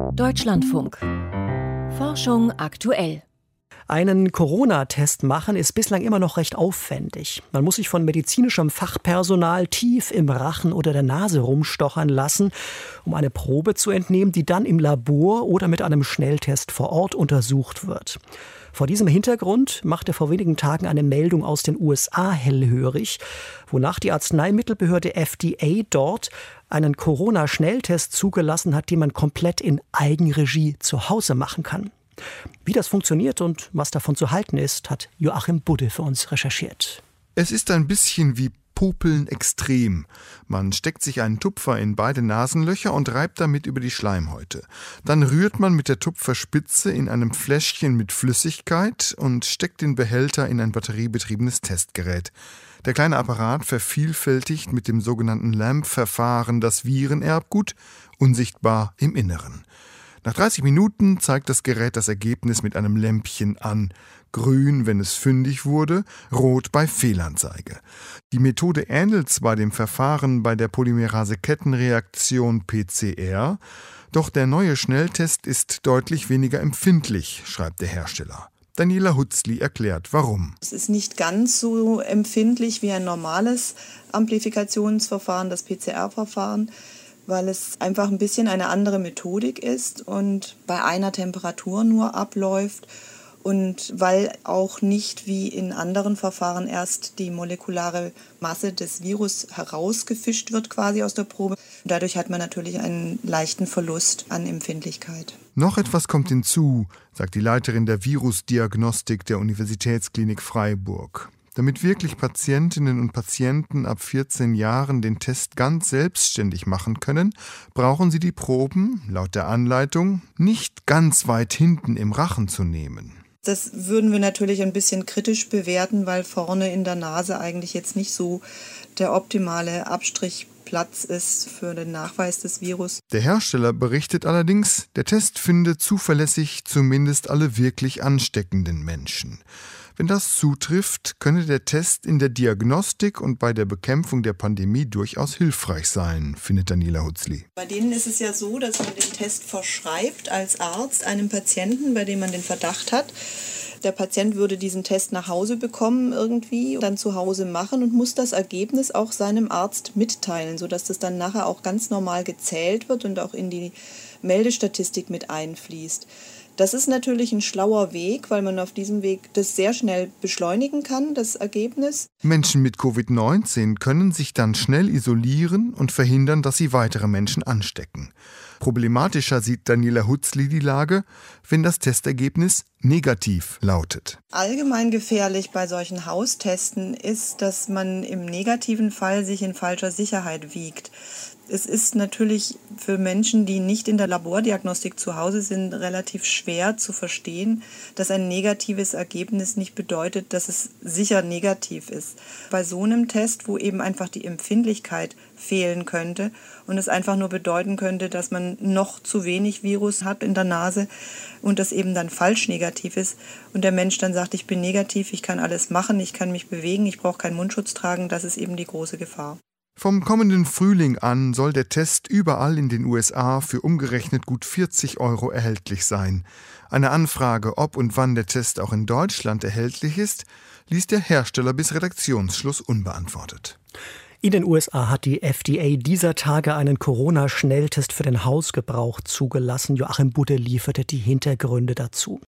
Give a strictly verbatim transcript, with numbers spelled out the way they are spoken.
Deutschlandfunk. Forschung aktuell. Einen Corona-Test machen ist bislang immer noch recht aufwendig. Man muss sich von medizinischem Fachpersonal tief im Rachen oder der Nase rumstochern lassen, um eine Probe zu entnehmen, die dann im Labor oder mit einem Schnelltest vor Ort untersucht wird. Vor diesem Hintergrund machte vor wenigen Tagen eine Meldung aus den U S A hellhörig, wonach die Arzneimittelbehörde F D A dort einen Corona-Schnelltest zugelassen hat, den man komplett in Eigenregie zu Hause machen kann. Wie das funktioniert und was davon zu halten ist, hat Joachim Budde für uns recherchiert. Es ist ein bisschen wie Popeln extrem. Man steckt sich einen Tupfer in beide Nasenlöcher und reibt damit über die Schleimhäute. Dann rührt man mit der Tupferspitze in einem Fläschchen mit Flüssigkeit und steckt den Behälter in ein batteriebetriebenes Testgerät. Der kleine Apparat vervielfältigt mit dem sogenannten LAMP-Verfahren das Virenerbgut, unsichtbar im Inneren. Nach dreißig Minuten zeigt das Gerät das Ergebnis mit einem Lämpchen an. Grün, wenn es fündig wurde, rot bei Fehlanzeige. Die Methode ähnelt zwar dem Verfahren bei der Polymerase-Kettenreaktion P C R, doch der neue Schnelltest ist deutlich weniger empfindlich, schreibt der Hersteller. Daniela Hutzli erklärt, warum. Es ist nicht ganz so empfindlich wie ein normales Amplifikationsverfahren, das P C R-Verfahren, weil es einfach ein bisschen eine andere Methodik ist und bei einer Temperatur nur abläuft und weil auch nicht wie in anderen Verfahren erst die molekulare Masse des Virus herausgefischt wird quasi aus der Probe. Dadurch hat man natürlich einen leichten Verlust an Empfindlichkeit. Noch etwas kommt hinzu, sagt die Leiterin der Virusdiagnostik der Universitätsklinik Freiburg. Damit wirklich Patientinnen und Patienten ab vierzehn Jahren den Test ganz selbstständig machen können, brauchen sie die Proben, laut der Anleitung, nicht ganz weit hinten im Rachen zu nehmen. Das würden wir natürlich ein bisschen kritisch bewerten, weil vorne in der Nase eigentlich jetzt nicht so der optimale Abstrichplatz ist für den Nachweis des Virus. Der Hersteller berichtet allerdings, der Test finde zuverlässig zumindest alle wirklich ansteckenden Menschen. Wenn das zutrifft, könne der Test in der Diagnostik und bei der Bekämpfung der Pandemie durchaus hilfreich sein, findet Daniela Hutzli. Bei denen ist es ja so, dass man den Test verschreibt als Arzt einem Patienten, bei dem man den Verdacht hat. Der Patient würde diesen Test nach Hause bekommen irgendwie, dann zu Hause machen und muss das Ergebnis auch seinem Arzt mitteilen, sodass das dann nachher auch ganz normal gezählt wird und auch in die Meldestatistik mit einfließt. Das ist natürlich ein schlauer Weg, weil man auf diesem Weg das sehr schnell beschleunigen kann, das Ergebnis. Menschen mit Covid neunzehn können sich dann schnell isolieren und verhindern, dass sie weitere Menschen anstecken. Problematischer sieht Daniela Hutzli die Lage, wenn das Testergebnis negativ lautet. Allgemein gefährlich bei solchen Haustesten ist, dass man im negativen Fall sich in falscher Sicherheit wiegt. Es ist natürlich für Menschen, die nicht in der Labordiagnostik zu Hause sind, relativ schwer zu verstehen, dass ein negatives Ergebnis nicht bedeutet, dass es sicher negativ ist. Bei so einem Test, wo eben einfach die Empfindlichkeit fehlen könnte und es einfach nur bedeuten könnte, dass man noch zu wenig Virus hat in der Nase und das eben dann falsch negativ ist und der Mensch dann sagt, ich bin negativ, ich kann alles machen, ich kann mich bewegen, ich brauche keinen Mundschutz tragen, das ist eben die große Gefahr. Vom kommenden Frühling an soll der Test überall in den U S A für umgerechnet gut vierzig Euro erhältlich sein. Eine Anfrage, ob und wann der Test auch in Deutschland erhältlich ist, ließ der Hersteller bis Redaktionsschluss unbeantwortet. In den U S A hat die F D A dieser Tage einen Corona-Schnelltest für den Hausgebrauch zugelassen. Joachim Budde lieferte die Hintergründe dazu.